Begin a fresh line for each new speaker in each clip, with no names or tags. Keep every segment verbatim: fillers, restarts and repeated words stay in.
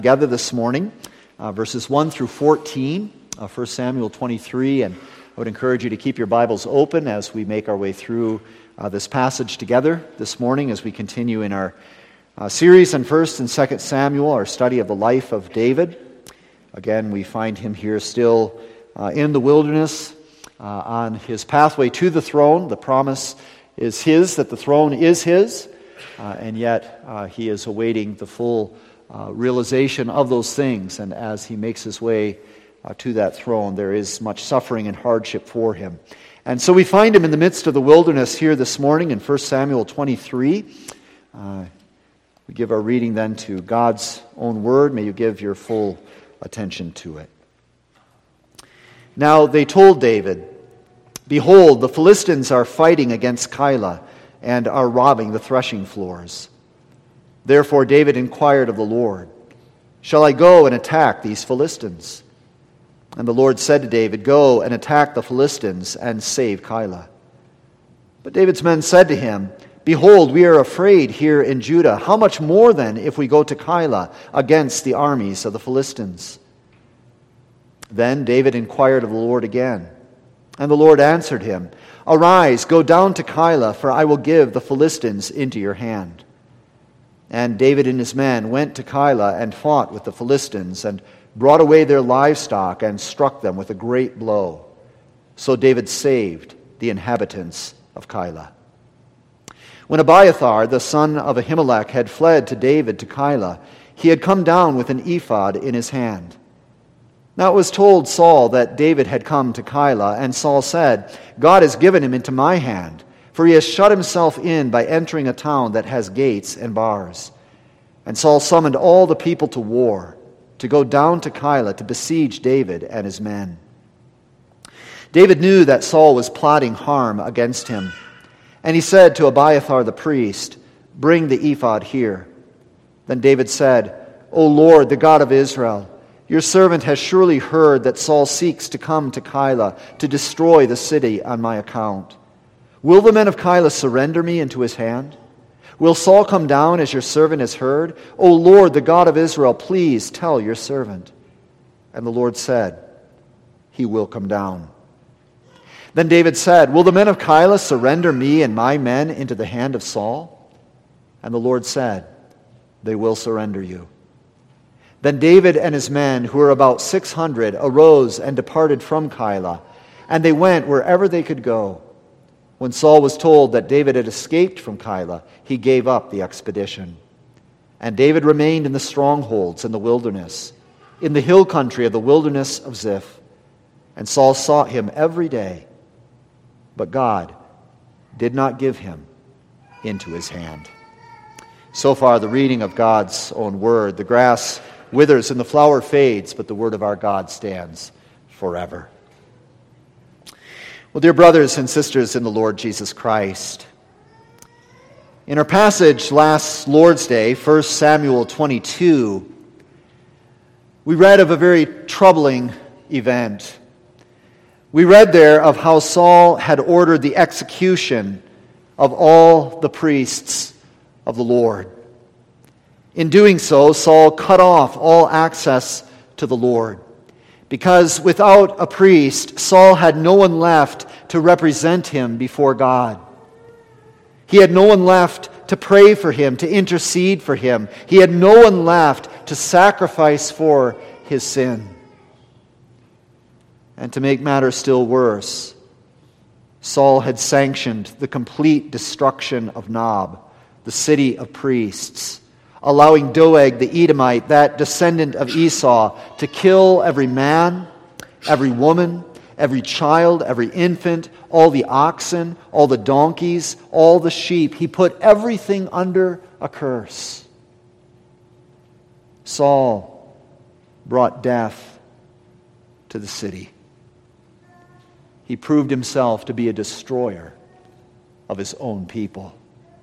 Together this morning, uh, verses one through fourteen, uh, First Samuel twenty-three, and I would encourage you to keep your Bibles open as we make our way through uh, this passage together this morning as we continue in our uh, series on First and Second Samuel, our study of the life of David. Again, we find him here still uh, in the wilderness, uh, on his pathway to the throne. The promise is his, that the throne is his, uh, and yet uh, he is awaiting the full Uh, realization of those things, and as he makes his way uh, to that throne, there is much suffering and hardship for him. And so we find him in the midst of the wilderness here this morning in First Samuel twenty-three. Uh, we give our reading then to God's own word. May you give your full attention to it. Now they told David, "Behold, the Philistines are fighting against Keilah and are robbing the threshing floors." Therefore David inquired of the Lord, "Shall I go and attack these Philistines?" And the Lord said to David, "Go and attack the Philistines and save Keilah." But David's men said to him, "Behold, we are afraid here in Judah. How much more then if we go to Keilah against the armies of the Philistines?" Then David inquired of the Lord again. And the Lord answered him, "Arise, go down to Keilah, for I will give the Philistines into your hand." And David and his men went to Keilah and fought with the Philistines and brought away their livestock and struck them with a great blow. So David saved the inhabitants of Keilah. When Abiathar, the son of Ahimelech, had fled to David to Keilah, he had come down with an ephod in his hand. Now it was told Saul that David had come to Keilah, and Saul said, "God has given him into my hand, for he has shut himself in by entering a town that has gates and bars." And Saul summoned all the people to war, to go down to Keilah to besiege David and his men. David knew that Saul was plotting harm against him, and he said to Abiathar the priest, "Bring the ephod here." Then David said, "O Lord, the God of Israel, your servant has surely heard that Saul seeks to come to Keilah to destroy the city on my account. Will the men of Keilah surrender me into his hand? Will Saul come down as your servant has heard? O Lord, the God of Israel, please tell your servant." And the Lord said, "He will come down." Then David said, "Will the men of Keilah surrender me and my men into the hand of Saul?" And the Lord said, "They will surrender you." Then David and his men, who were about six hundred, arose and departed from Keilah, and they went wherever they could go. When Saul was told that David had escaped from Keilah, he gave up the expedition. And David remained in the strongholds in the wilderness, in the hill country of the wilderness of Ziph. And Saul sought him every day, but God did not give him into his hand. So far, the reading of God's own word. The grass withers and the flower fades, but the word of our God stands forever. Well, dear brothers and sisters in the Lord Jesus Christ, in our passage last Lord's Day, First Samuel twenty-two, we read of a very troubling event. We read there of how Saul had ordered the execution of all the priests of the Lord. In doing so, Saul cut off all access to the Lord, because without a priest, Saul had no one left to represent him before God. He had no one left to pray for him, to intercede for him. He had no one left to sacrifice for his sin. And to make matters still worse, Saul had sanctioned the complete destruction of Nob, the city of priests, allowing Doeg the Edomite, that descendant of Esau, to kill every man, every woman, every child, every infant, all the oxen, all the donkeys, all the sheep. He put everything under a curse. Saul brought death to the city. He proved himself to be a destroyer of his own people.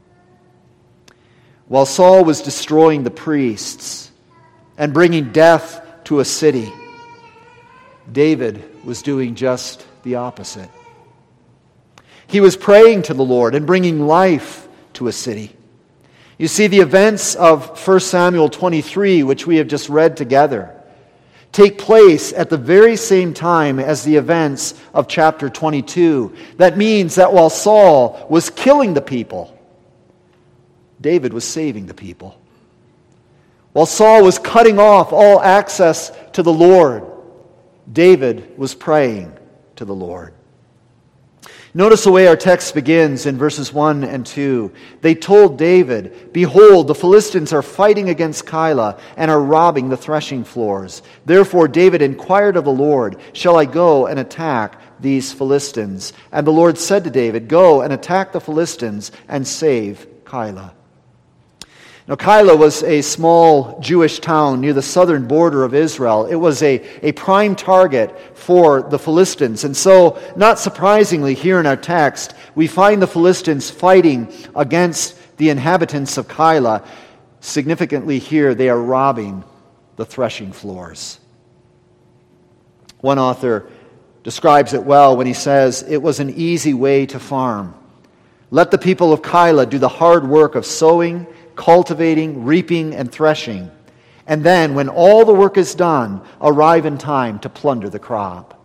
While Saul was destroying the priests and bringing death to a city, David was doing just the opposite. He was praying to the Lord and bringing life to a city. You see, the events of First Samuel twenty-three, which we have just read together, take place at the very same time as the events of chapter twenty-two. That means that while Saul was killing the people, David was saving the people. While Saul was cutting off all access to the Lord, David was praying to the Lord. Notice the way our text begins in verses one and two. They told David, "Behold, the Philistines are fighting against Keilah and are robbing the threshing floors. Therefore David inquired of the Lord, Shall I go and attack these Philistines? And the Lord said to David, Go and attack the Philistines and save Keilah." Now, Keilah was a small Jewish town near the southern border of Israel. It was a, a prime target for the Philistines. And so, not surprisingly, here in our text, we find the Philistines fighting against the inhabitants of Keilah. Significantly here, they are robbing the threshing floors. One author describes it well when he says, "It was an easy way to farm. Let the people of Keilah do the hard work of sowing, cultivating, reaping, and threshing, and then, when all the work is done, arrive in time to plunder the crop."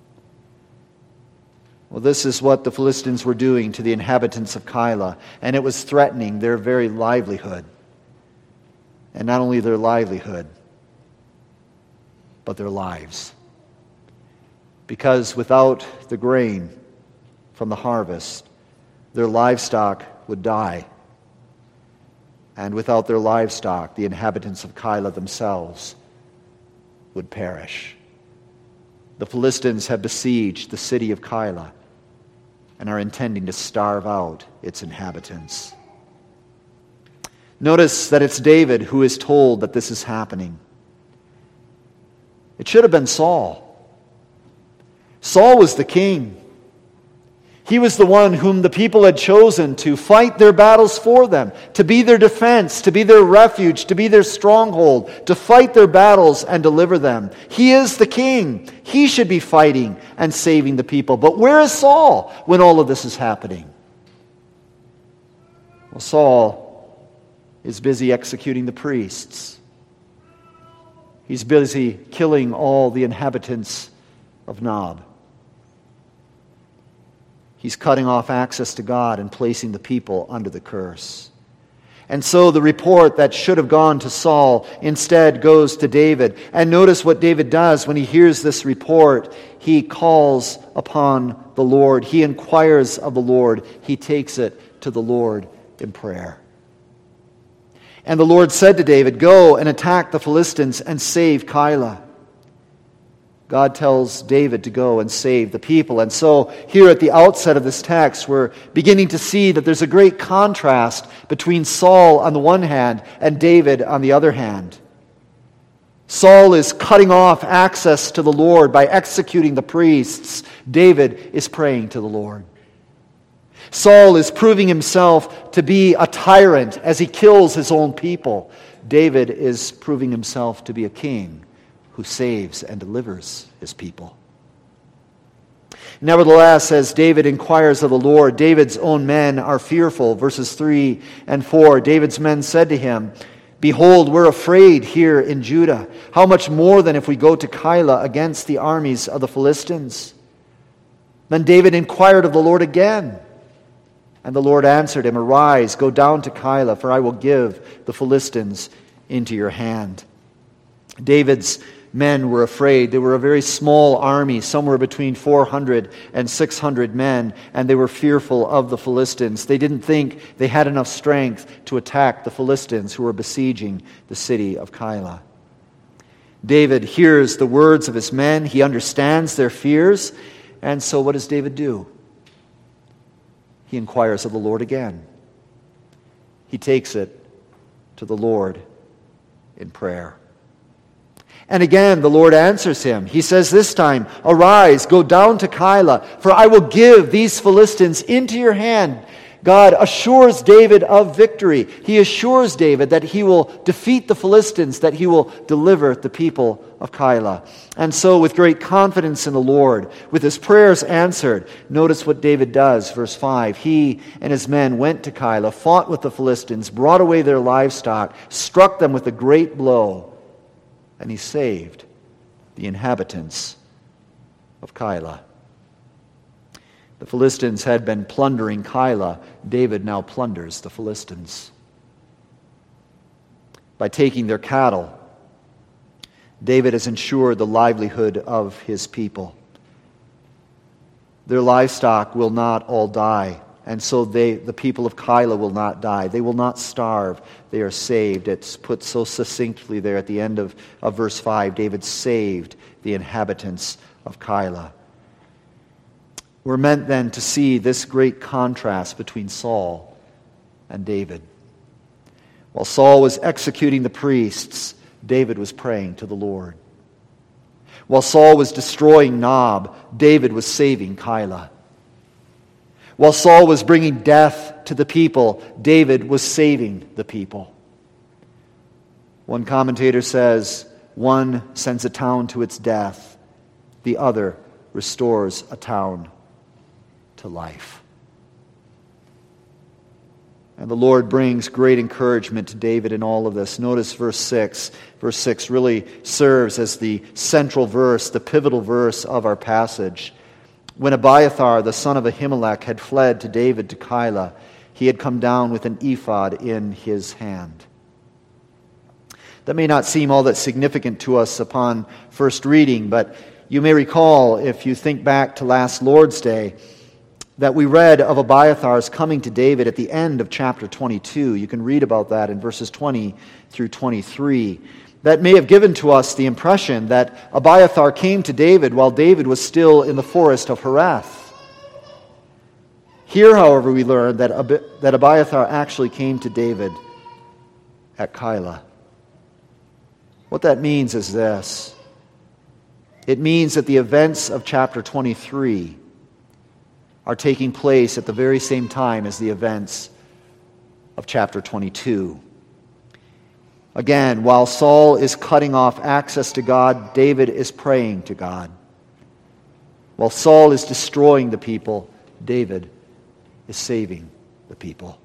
Well, this is what the Philistines were doing to the inhabitants of Keilah, and it was threatening their very livelihood. And not only their livelihood, but their lives. Because without the grain from the harvest, their livestock would die. And without their livestock, the inhabitants of Keilah themselves would perish. The Philistines have besieged the city of Keilah and are intending to starve out its inhabitants. Notice that it's David who is told that this is happening. It should have been Saul. Saul was the king. He was the one whom the people had chosen to fight their battles for them, to be their defense, to be their refuge, to be their stronghold, to fight their battles and deliver them. He is the king. He should be fighting and saving the people. But where is Saul when all of this is happening? Well, Saul is busy executing the priests. He's busy killing all the inhabitants of Nob. He's cutting off access to God and placing the people under the curse. And so the report that should have gone to Saul instead goes to David. And notice what David does when he hears this report. He calls upon the Lord. He inquires of the Lord. He takes it to the Lord in prayer. And the Lord said to David, "Go and attack the Philistines and save Keilah." God tells David to go and save the people. And so here at the outset of this text, we're beginning to see that there's a great contrast between Saul on the one hand and David on the other hand. Saul is cutting off access to the Lord by executing the priests. David is praying to the Lord. Saul is proving himself to be a tyrant as he kills his own people. David is proving himself to be a king who saves and delivers his people. Nevertheless, as David inquires of the Lord, David's own men are fearful. Verses three and four, David's men said to him, "Behold, we're afraid here in Judah. How much more than if we go to Keilah against the armies of the Philistines?" Then David inquired of the Lord again. And the Lord answered him, "Arise, go down to Keilah, for I will give the Philistines into your hand." David's men were afraid. They were a very small army, somewhere between four hundred and six hundred men, and they were fearful of the Philistines. They didn't think they had enough strength to attack the Philistines who were besieging the city of Keilah. David hears the words of his men. He understands their fears. And so what does David do? He inquires of the Lord again. He takes it to the Lord in prayer. And again, the Lord answers him. He says this time, "Arise, go down to Keilah, for I will give these Philistines into your hand." God assures David of victory. He assures David that he will defeat the Philistines, that he will deliver the people of Keilah. And so, with great confidence in the Lord, with his prayers answered, notice what David does, verse five. He and his men went to Keilah, fought with the Philistines, brought away their livestock, struck them with a great blow, and he saved the inhabitants of Keilah. The Philistines had been plundering Keilah. David now plunders the Philistines. By taking their cattle, David has ensured the livelihood of his people. Their livestock will not all die, and so they, the people of Keilah will not die. They will not starve. They are saved. It's put so succinctly there at the end of, of verse five. David saved the inhabitants of Keilah. We're meant then to see this great contrast between Saul and David. While Saul was executing the priests, David was praying to the Lord. While Saul was destroying Nob, David was saving Keilah. While Saul was bringing death to the people, David was saving the people. One commentator says, one sends a town to its death, the other restores a town to life. And the Lord brings great encouragement to David in all of this. Notice verse six. Verse six really serves as the central verse, the pivotal verse of our passage. When Abiathar, the son of Ahimelech, had fled to David to Keilah, he had come down with an ephod in his hand. That may not seem all that significant to us upon first reading, but you may recall, if you think back to last Lord's Day, that we read of Abiathar's coming to David at the end of chapter twenty-two. You can read about that in verses twenty through twenty-three. That may have given to us the impression that Abiathar came to David while David was still in the forest of Hereth. Here, however, we learn that, Ab- that Abiathar actually came to David at Keilah. What that means is this. It means that the events of chapter twenty-three are taking place at the very same time as the events of chapter twenty-two. Again, while Saul is cutting off access to God, David is praying to God. While Saul is destroying the people, David is saving the people.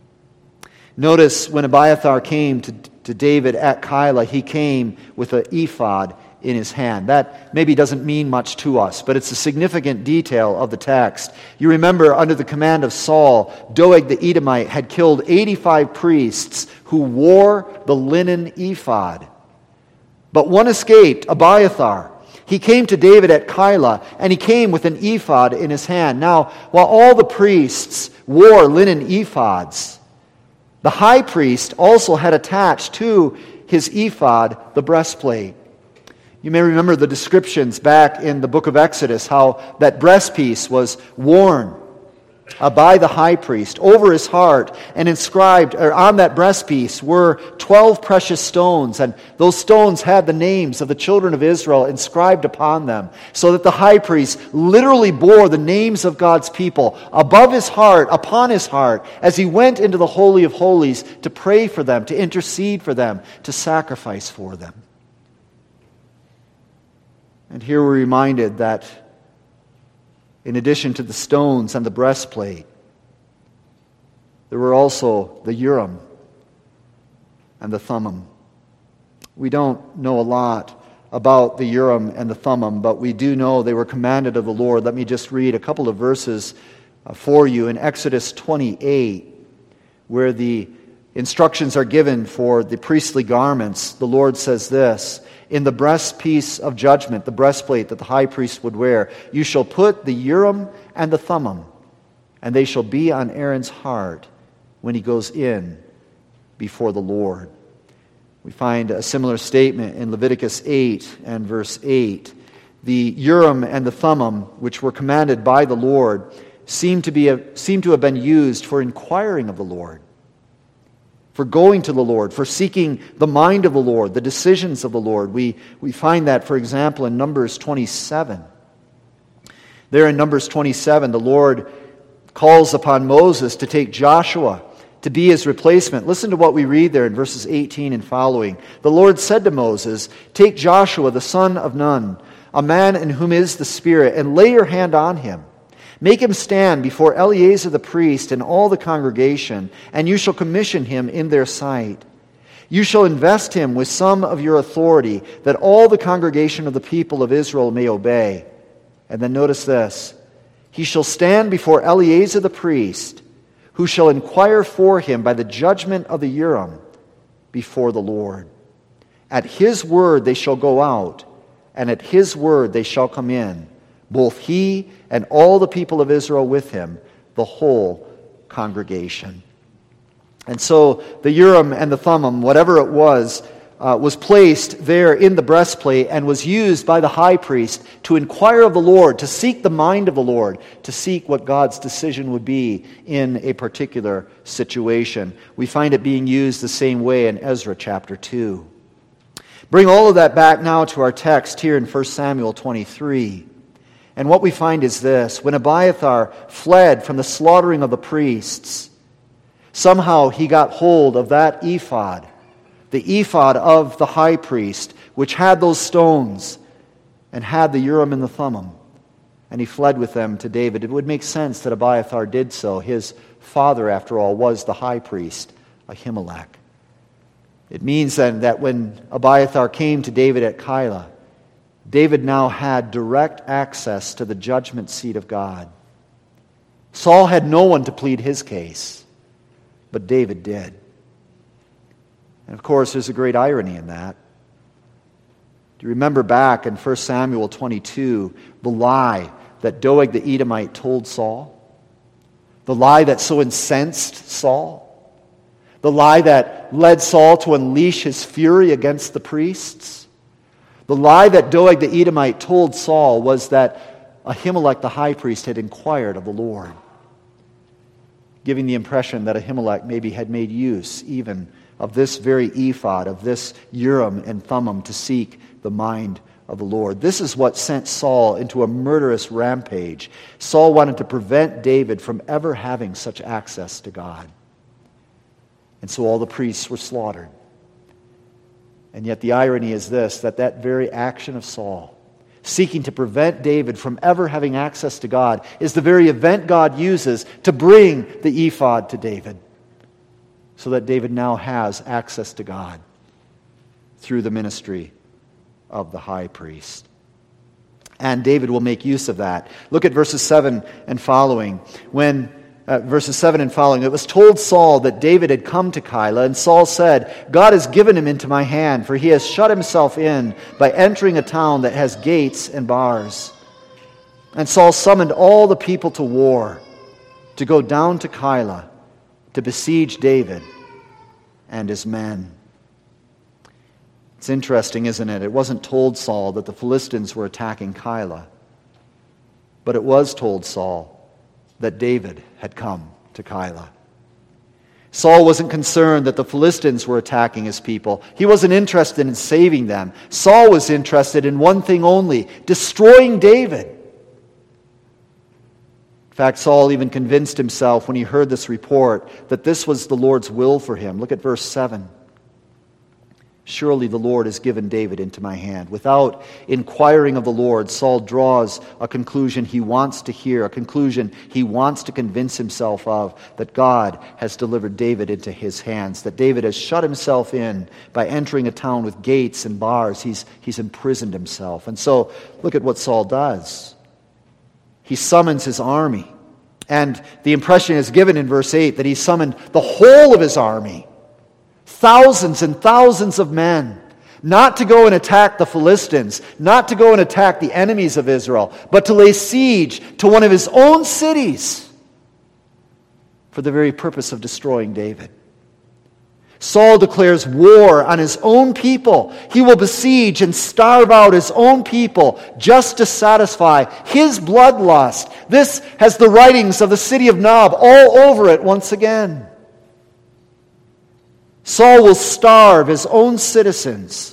Notice when Abiathar came to, to David at Keilah, he came with an ephod in his hand. That maybe doesn't mean much to us, but it's a significant detail of the text. You remember, under the command of Saul, Doeg the Edomite had killed eighty-five priests who wore the linen ephod. But one escaped, Abiathar. He came to David at Keilah, and he came with an ephod in his hand. Now, while all the priests wore linen ephods, the high priest also had attached to his ephod the breastplate. You may remember the descriptions back in the book of Exodus, how that breastpiece was worn uh, by the high priest over his heart, and inscribed, or on that breastpiece were twelve precious stones, and those stones had the names of the children of Israel inscribed upon them, so that the high priest literally bore the names of God's people above his heart, upon his heart, as he went into the Holy of Holies to pray for them, to intercede for them, to sacrifice for them. And here we're reminded that in addition to the stones and the breastplate, there were also the Urim and the Thummim. We don't know a lot about the Urim and the Thummim, but we do know they were commanded of the Lord. Let me just read a couple of verses for you in Exodus twenty-eight, where the instructions are given for the priestly garments. The Lord says this: in the breastpiece of judgment, the breastplate that the high priest would wear, you shall put the Urim and the Thummim, and they shall be on Aaron's heart when he goes in before the Lord. We find a similar statement in Leviticus eight and verse eight. The Urim and the Thummim, which were commanded by the Lord, seem to be a, seem to have been used for inquiring of the Lord, for going to the Lord, for seeking the mind of the Lord, the decisions of the Lord. We, we find that, for example, in Numbers twenty-seven. There in Numbers twenty-seven, the Lord calls upon Moses to take Joshua to be his replacement. Listen to what we read there in verses eighteen and following. The Lord said to Moses, "Take Joshua the son of Nun, a man in whom is the Spirit, and lay your hand on him. Make him stand before Eleazar the priest and all the congregation, and you shall commission him in their sight. You shall invest him with some of your authority, that all the congregation of the people of Israel may obey." And then notice this. "He shall stand before Eleazar the priest, who shall inquire for him by the judgment of the Urim before the Lord. At his word they shall go out, and at his word they shall come in, both he and all the people of Israel with him, the whole congregation." And so the Urim and the Thummim, whatever it was, uh, was placed there in the breastplate and was used by the high priest to inquire of the Lord, to seek the mind of the Lord, to seek what God's decision would be in a particular situation. We find it being used the same way in Ezra chapter two. Bring all of that back now to our text here in First Samuel twenty-three. And what we find is this. When Abiathar fled from the slaughtering of the priests, somehow he got hold of that ephod, the ephod of the high priest, which had those stones and had the Urim and the Thummim, and he fled with them to David. It would make sense that Abiathar did so. His father, after all, was the high priest, Ahimelech. It means then that when Abiathar came to David at Keilah, David now had direct access to the judgment seat of God. Saul had no one to plead his case, but David did. And of course, there's a great irony in that. Do you remember back in First Samuel twenty-two, the lie that Doeg the Edomite told Saul? The lie that so incensed Saul? The lie that led Saul to unleash his fury against the priests? The lie that Doeg the Edomite told Saul was that Ahimelech the high priest had inquired of the Lord, giving the impression that Ahimelech maybe had made use even of this very ephod, of this Urim and Thummim, to seek the mind of the Lord. This is what sent Saul into a murderous rampage. Saul wanted to prevent David from ever having such access to God. And so all the priests were slaughtered. And yet the irony is this, that that very action of Saul, seeking to prevent David from ever having access to God, is the very event God uses to bring the ephod to David, so that David now has access to God through the ministry of the high priest. And David will make use of that. Look at verses seven and following. When uh, verses seven and following, it was told Saul that David had come to Keilah, and Saul said, "God has given him into my hand, for he has shut himself in by entering a town that has gates and bars." And Saul summoned all the people to war, to go down to Keilah, to besiege David and his men. It's interesting, isn't it? It wasn't told Saul that the Philistines were attacking Keilah, but it was told Saul that David had come to Keilah. Saul wasn't concerned that the Philistines were attacking his people. He wasn't interested in saving them. Saul was interested in one thing only: destroying David. In fact, Saul even convinced himself when he heard this report that this was the Lord's will for him. Look at verse seven. "Surely the Lord has given David into my hand." Without inquiring of the Lord, Saul draws a conclusion he wants to hear, a conclusion he wants to convince himself of, that God has delivered David into his hands, that David has shut himself in by entering a town with gates and bars. He's, he's imprisoned himself. And so, look at what Saul does. He summons his army. And the impression is given in verse eight that he summoned the whole of his army. Thousands and thousands of men, not to go and attack the Philistines, not to go and attack the enemies of Israel, but to lay siege to one of his own cities for the very purpose of destroying David. Saul declares war on his own people. He will besiege and starve out his own people just to satisfy his bloodlust. This has the writings of the city of Nob all over it once again. Saul will starve his own citizens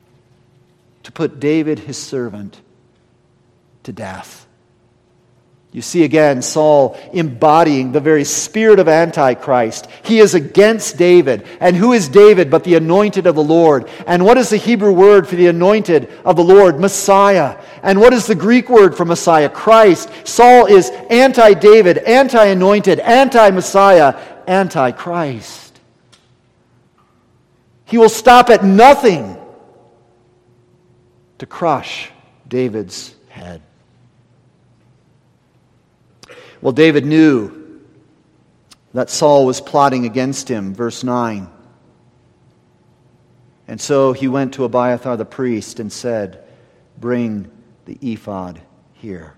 to put David, his servant, to death. You see again Saul embodying the very spirit of Antichrist. He is against David. And who is David but the anointed of the Lord? And what is the Hebrew word for the anointed of the Lord? Messiah. And what is the Greek word for Messiah? Christ. Saul is anti-David, anti-anointed, anti-Messiah, anti-Christ. He will stop at nothing to crush David's head. Well, David knew that Saul was plotting against him, verse nine. And so he went to Abiathar the priest and said, "Bring the ephod here."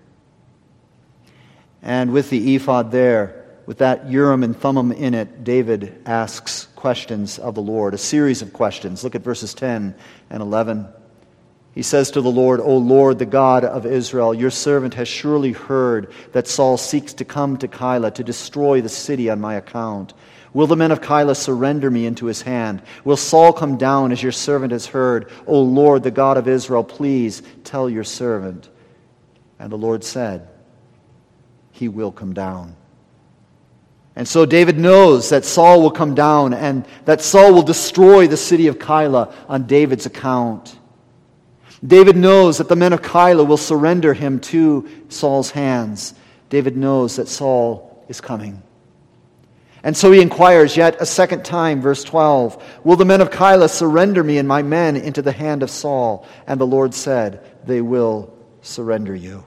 And with the ephod there, with that Urim and Thummim in it, David asks questions of the Lord, a series of questions. Look at verses ten and eleven. He says to the Lord, "O Lord, the God of Israel, your servant has surely heard that Saul seeks to come to Keilah to destroy the city on my account. Will the men of Keilah surrender me into his hand? Will Saul come down as your servant has heard? O Lord, the God of Israel, please tell your servant." And the Lord said, "He will come down." And so David knows that Saul will come down and that Saul will destroy the city of Keilah on David's account. David knows that the men of Keilah will surrender him to Saul's hands. David knows that Saul is coming. And so he inquires yet a second time, verse twelve, "Will the men of Keilah surrender me and my men into the hand of Saul?" And the Lord said, "They will surrender you."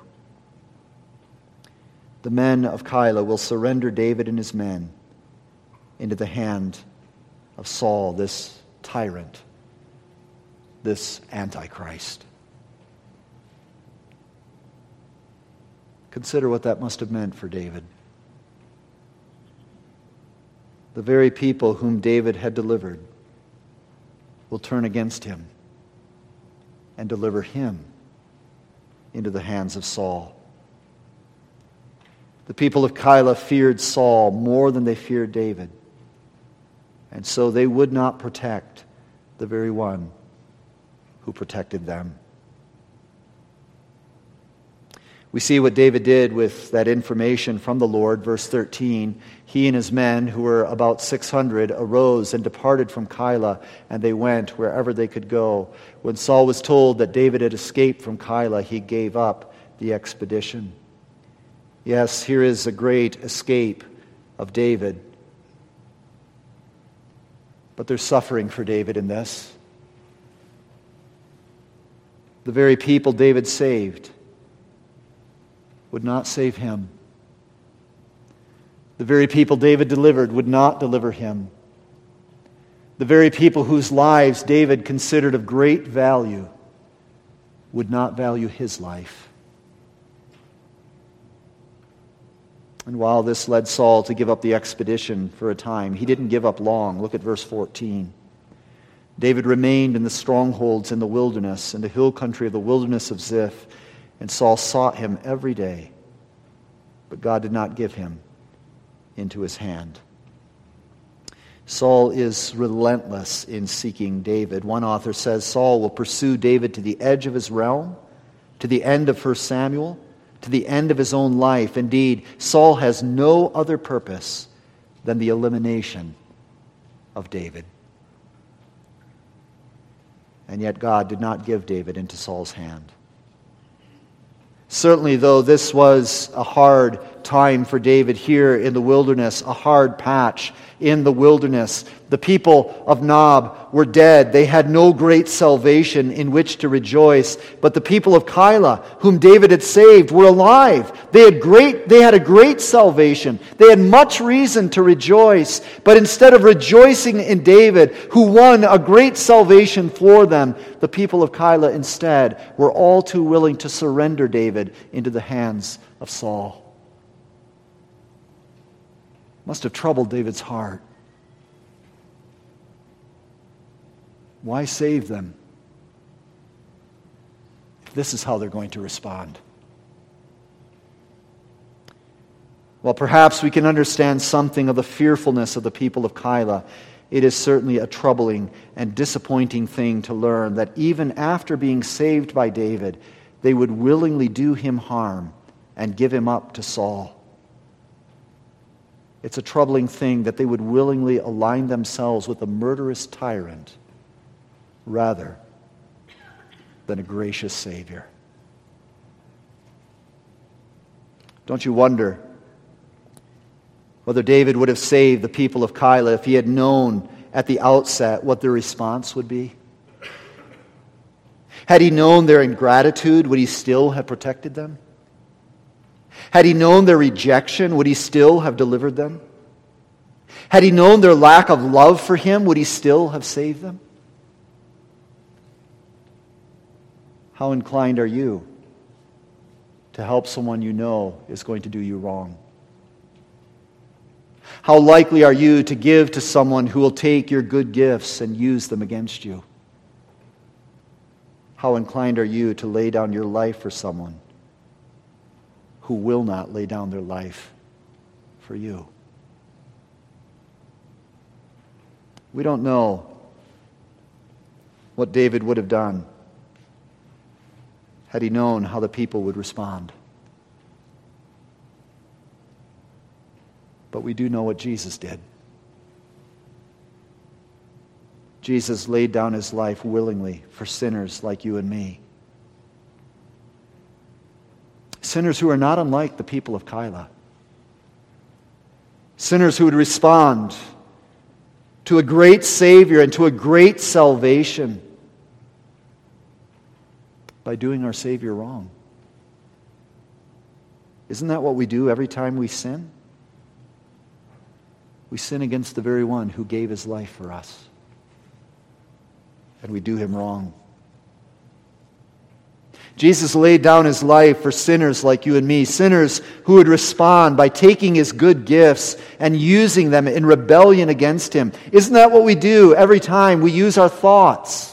The men of Keilah will surrender David and his men into the hand of Saul, this tyrant, this Antichrist. Consider what that must have meant for David. The very people whom David had delivered will turn against him and deliver him into the hands of Saul. The people of Keilah feared Saul more than they feared David, and so they would not protect the very one who protected them. We see what David did with that information from the Lord. Verse thirteen, he and his men, who were about six hundred, arose and departed from Keilah, and they went wherever they could go. When Saul was told that David had escaped from Keilah, he gave up the expedition. Yes, here is a great escape of David. But there's suffering for David in this. The very people David saved would not save him. The very people David delivered would not deliver him. The very people whose lives David considered of great value would not value his life. And while this led Saul to give up the expedition for a time, he didn't give up long. Look at verse fourteen. David remained in the strongholds in the wilderness, in the hill country of the wilderness of Ziph, and Saul sought him every day, but God did not give him into his hand. Saul is relentless in seeking David. One author says Saul will pursue David to the edge of his realm, to the end of First Samuel, to the end of his own life. Indeed, Saul has no other purpose than the elimination of David. And yet God did not give David into Saul's hand. Certainly, though, this was a hard time for David here in the wilderness, a hard patch in the wilderness. The people of Nob were dead. They had no great salvation in which to rejoice. But the people of Keilah, whom David had saved, were alive. They had great, they had a great salvation. They had much reason to rejoice. But instead of rejoicing in David, who won a great salvation for them, the people of Keilah instead were all too willing to surrender David into the hands of Saul. Must have troubled David's heart. Why save them if this is how they're going to respond? Well, perhaps we can understand something of the fearfulness of the people of Keilah. It is certainly a troubling and disappointing thing to learn that even after being saved by David, they would willingly do him harm and give him up to Saul. It's a troubling thing that they would willingly align themselves with a murderous tyrant rather than a gracious Savior. Don't you wonder whether David would have saved the people of Keilah if he had known at the outset what their response would be? Had he known their ingratitude, would he still have protected them? Had he known their rejection, would he still have delivered them? Had he known their lack of love for him, would he still have saved them? How inclined are you to help someone you know is going to do you wrong? How likely are you to give to someone who will take your good gifts and use them against you? How inclined are you to lay down your life for someone who will not lay down their life for you? We don't know what David would have done had he known how the people would respond. But we do know what Jesus did. Jesus laid down his life willingly for sinners like you and me. Sinners who are not unlike the people of Keilah. Sinners who would respond to a great Savior and to a great salvation by doing our Savior wrong. Isn't that what we do every time we sin? We sin against the very one who gave his life for us. And we do him wrong. Jesus laid down his life for sinners like you and me, sinners who would respond by taking his good gifts and using them in rebellion against him. Isn't that what we do every time we use our thoughts,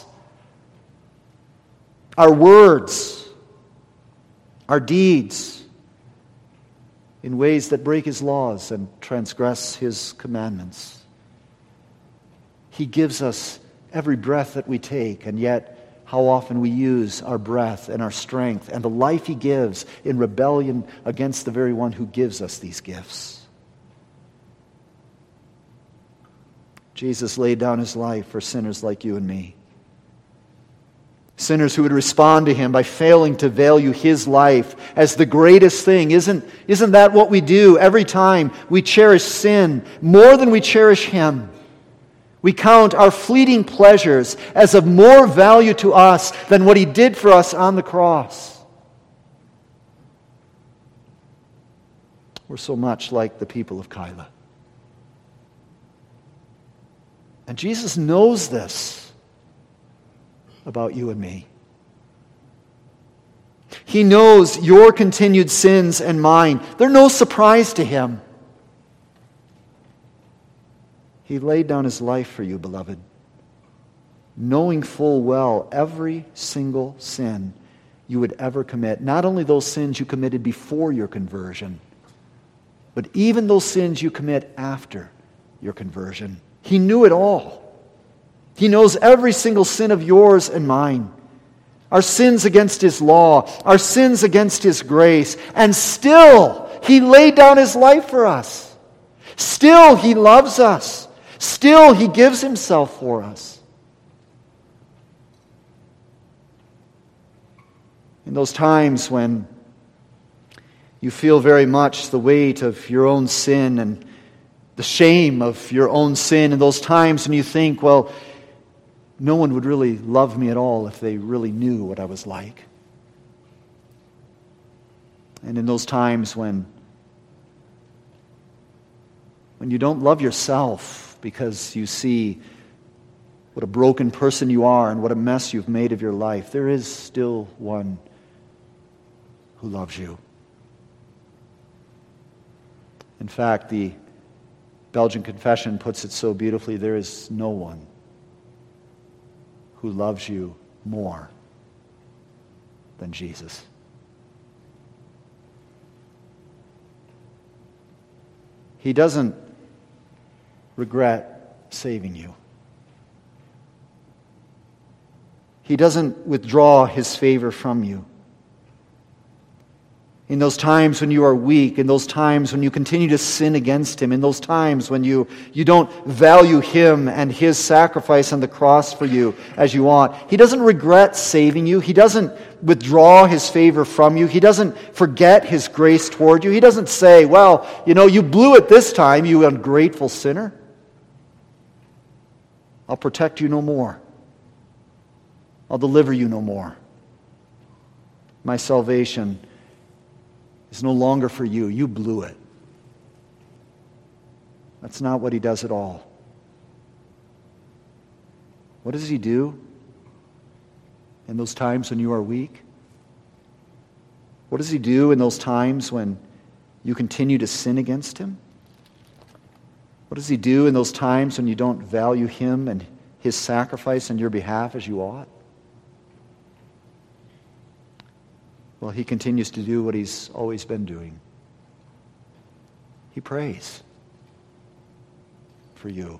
our words, our deeds in ways that break his laws and transgress his commandments? He gives us every breath that we take, and yet how often we use our breath and our strength and the life he gives in rebellion against the very one who gives us these gifts. Jesus laid down his life for sinners like you and me. Sinners who would respond to him by failing to value his life as the greatest thing. Isn't, isn't that what we do every time we cherish sin more than we cherish him? We count our fleeting pleasures as of more value to us than what he did for us on the cross. We're so much like the people of Keilah. And Jesus knows this about you and me. He knows your continued sins and mine. They're no surprise to him. He laid down his life for you, beloved, knowing full well every single sin you would ever commit. Not only those sins you committed before your conversion, but even those sins you commit after your conversion. He knew it all. He knows every single sin of yours and mine. Our sins against his law, our sins against his grace, and still he laid down his life for us. Still he loves us. Still, he gives himself for us. In those times when you feel very much the weight of your own sin and the shame of your own sin, in those times when you think, well, no one would really love me at all if they really knew what I was like. And in those times when, when you don't love yourself, because you see what a broken person you are and what a mess you've made of your life, there is still one who loves you. In fact, the Belgian Confession puts it so beautifully: there is no one who loves you more than Jesus. He doesn't regret saving you. He doesn't withdraw his favor from you. In those times when you are weak, in those times when you continue to sin against Him, in those times when you, you don't value Him and His sacrifice on the cross for you as you ought. He doesn't regret saving you. He doesn't withdraw His favor from you. He doesn't forget His grace toward you. He doesn't say, well, you know, you blew it this time, you ungrateful sinner. I'll protect you no more. I'll deliver you no more. My salvation is no longer for you. You blew it. That's not what He does at all. What does He do in those times when you are weak? What does He do in those times when you continue to sin against Him? What does He do in those times when you don't value Him and His sacrifice on your behalf as you ought? Well, He continues to do what He's always been doing. He prays for you.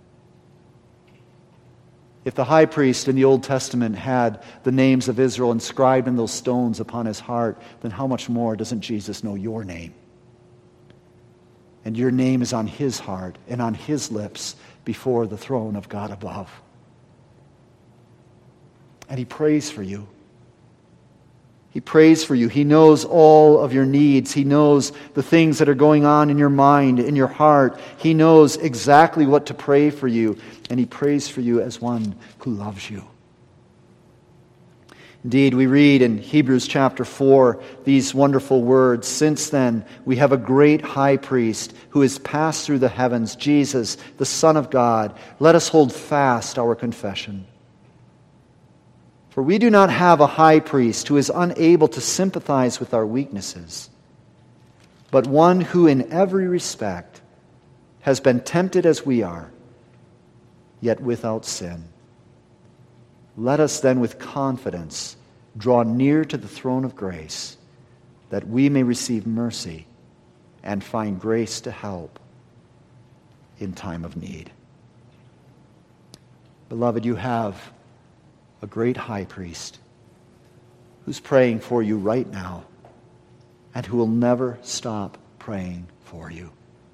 If the high priest in the Old Testament had the names of Israel inscribed in those stones upon his heart, then how much more doesn't Jesus know your name? And your name is on His heart and on His lips before the throne of God above. And He prays for you. He prays for you. He knows all of your needs. He knows the things that are going on in your mind, in your heart. He knows exactly what to pray for you. And He prays for you as one who loves you. Indeed, we read in Hebrews chapter four these wonderful words. Since then, we have a great high priest who has passed through the heavens, Jesus, the Son of God. Let us hold fast our confession. For we do not have a high priest who is unable to sympathize with our weaknesses, but one who in every respect has been tempted as we are, yet without sin. Let us then with confidence draw near to the throne of grace, that we may receive mercy and find grace to help in time of need. Beloved, you have a great high priest who's praying for you right now and who will never stop praying for you.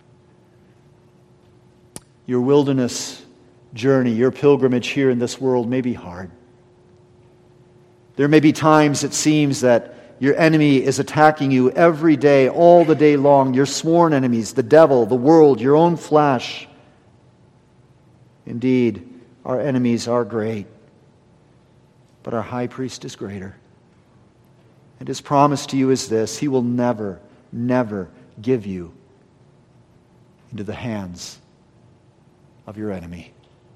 Your wilderness journey, your pilgrimage here in this world may be hard. There may be times it seems that your enemy is attacking you every day, all the day long. Your sworn enemies, the devil, the world, your own flesh. Indeed, our enemies are great. But our high priest is greater. And His promise to you is this: He will never, never give you into the hands of your enemy.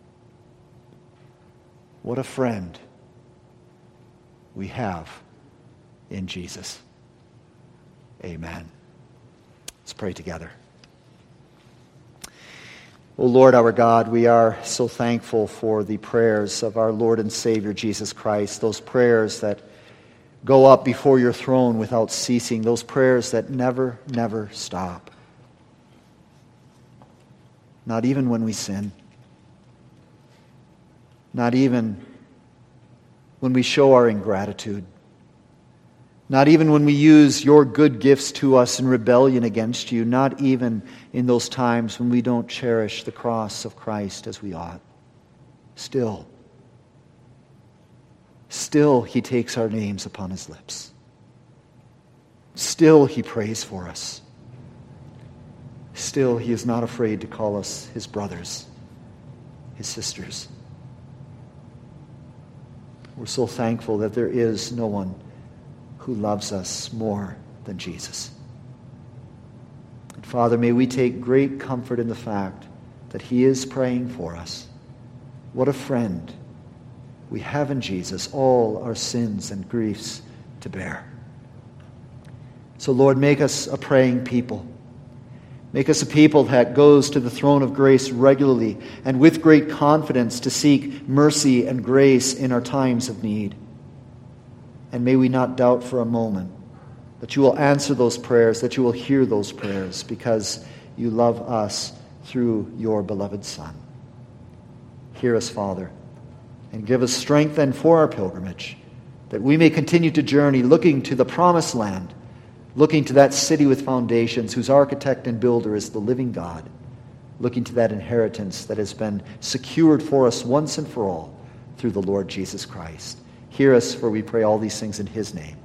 What a friend we have in Jesus. Amen. Let's pray together. O Lord, our God, we are so thankful for the prayers of our Lord and Savior Jesus Christ, those prayers that go up before your throne without ceasing, those prayers that never, never stop. Not even when we sin. Not even when we show our ingratitude. Not even when we use your good gifts to us in rebellion against you. Not even in those times when we don't cherish the cross of Christ as we ought. Still, still He takes our names upon His lips. Still He prays for us. Still He is not afraid to call us His brothers, His sisters. We're so thankful that there is no one who loves us more than Jesus. And Father, may we take great comfort in the fact that He is praying for us. What a friend we have in Jesus, all our sins and griefs to bear. So Lord, make us a praying people. Make us a people that goes to the throne of grace regularly and with great confidence to seek mercy and grace in our times of need. And may we not doubt for a moment that you will answer those prayers, that you will hear those prayers, because you love us through your beloved Son. Hear us, Father, and give us strength then for our pilgrimage, that we may continue to journey looking to the promised land, looking to that city with foundations, whose architect and builder is the living God, looking to that inheritance that has been secured for us once and for all through the Lord Jesus Christ. Hear us, for we pray all these things in his name.